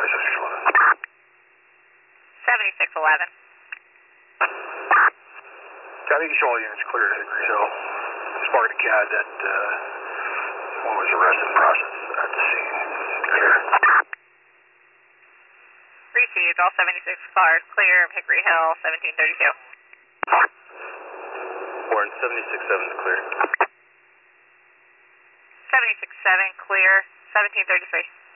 7611. County Control units cleared Hickory Hill. Sparked a CAD that one was arrested in process at the scene. Clear. Received, all 76 cars clear of Hickory Hill, 1732. Warren, 76-7 clear. 76-7 clear, 1733.